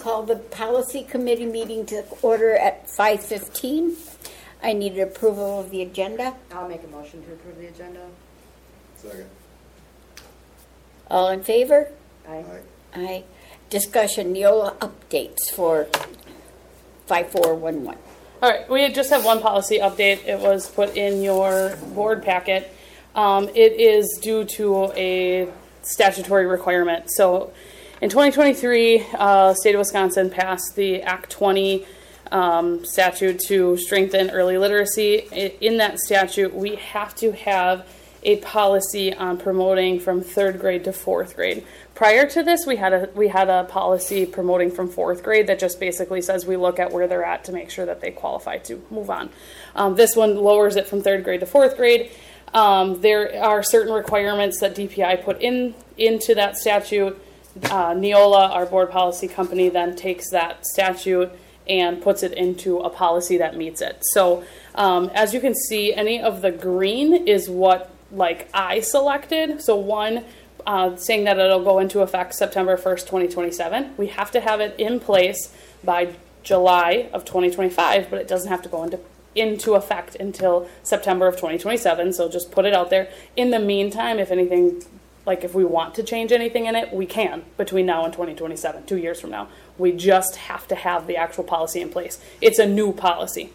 Call the policy committee meeting to order at 5:15. I need approval of the agenda. I'll make a motion to approve the agenda. Second. All in favor? Aye. Aye. Discussion, Neola updates for 5411. All right, we just have one policy update. It was put in your board packet. It is due to a statutory requirement. So in 2023, state of Wisconsin passed the Act 20 statute to strengthen early literacy. In that statute, we have to have a policy on promoting from third grade to fourth grade. Prior to this, we had a policy promoting from fourth grade that just basically says we look at where they're at to make sure that they qualify to move on. This one lowers it from third grade to fourth grade. There are certain requirements that DPI put into that statute. Neola, our board policy company, then takes that statute and puts it into a policy that meets it. So as you can see, any of the green is what I selected. So one, saying that it'll go into effect September 1st, 2027. We have to have it in place by July of 2025, but it doesn't have to go into effect until September of 2027. So just put it out there. In the meantime, if anything, if we want to change anything in it, we can between now and 2027, 2 years from now. We just have to have the actual policy in place. It's a new policy.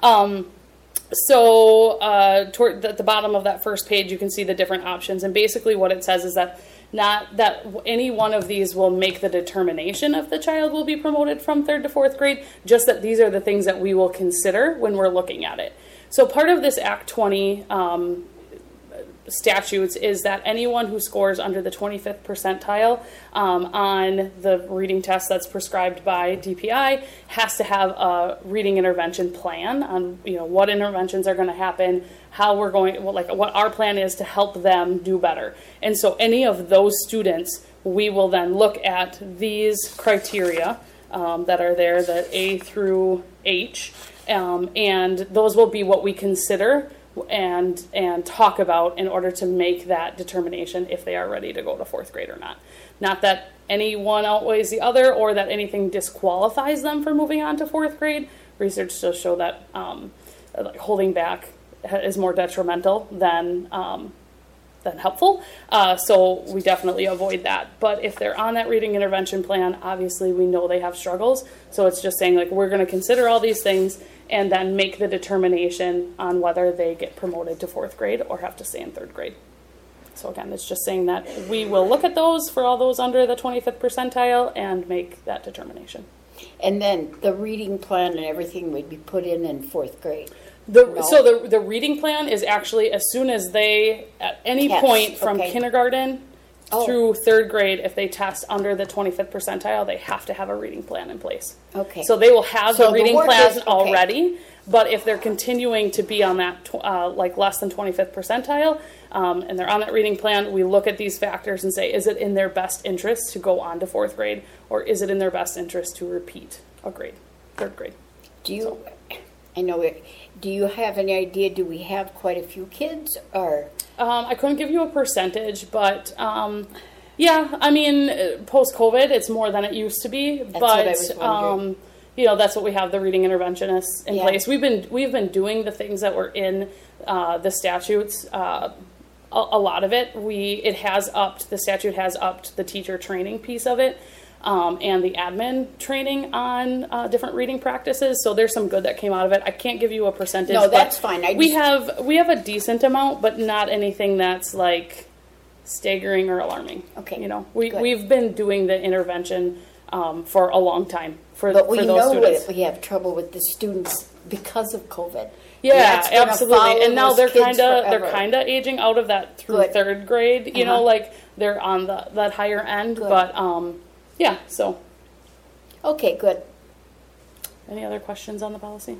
Toward the bottom of that first page, you can see the different options. And basically what it says is that not that any one of these will make the determination if the child will be promoted from third to fourth grade, just that these are the things that we will consider when we're looking at it. So part of this Act 20 statutes is that anyone who scores under the 25th percentile on the reading test that's prescribed by DPI has to have a reading intervention plan on what interventions are going to happen, how we're going, what our plan is to help them do better. And so any of those students, we will then look at these criteria that are there, the A through H, and those will be what we consider and talk about in order to make that determination if they are ready to go to fourth grade or not. Not that any one outweighs the other or that anything disqualifies them from moving on to fourth grade. Research does show that holding back is more detrimental than helpful. So we definitely avoid that. But if they're on that reading intervention plan, obviously we know they have struggles. So it's just saying we're going to consider all these things and then make the determination on whether they get promoted to fourth grade or have to stay in third grade. So again, it's just saying that we will look at those for all those under the 25th percentile and make that determination. And then the reading plan and everything would be put in fourth grade. So the reading plan is actually as soon as they, at any point from kindergarten through third grade, if they test under the 25th percentile, they have to have a reading plan in place. Okay. So they will have the reading plan already, but if they're continuing to be on that less than 25th percentile, and they're on that reading plan, we look at these factors and say, is it in their best interest to go on to fourth grade, or is it in their best interest to repeat a grade, third grade? Do you have any idea, do we have quite a few kids, or? I couldn't give you a percentage, but post-COVID, it's more than it used to be. That's what I was wondering. That's what we have the reading interventionists in place. We've been doing the things that were in the statutes. A lot of it, the statute has upped the teacher training piece of it. And the admin training on different reading practices. So there's some good that came out of it. I can't give you a percentage. No, that's fine. We have a decent amount, but not anything that's staggering or alarming. Okay. We've been doing the intervention for a long time for those students. But we know we have trouble with the students because of COVID. Yeah, absolutely. And now they're kind of aging out of that through third grade. They're on that higher end, Good. but. Yeah, so. Okay, good. Any other questions on the policy?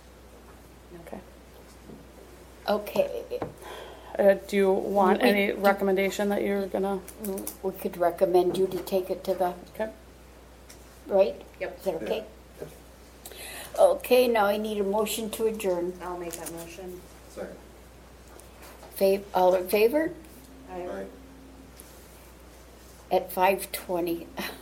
Okay. Okay. Do you want any recommendation that you're going to? We could recommend you to take it to the. Okay. Right? Yep. Is that okay? Yep. Okay, now I need a motion to adjourn. I'll make that motion. Second. All in favor? Aye. Aye. At 5:20.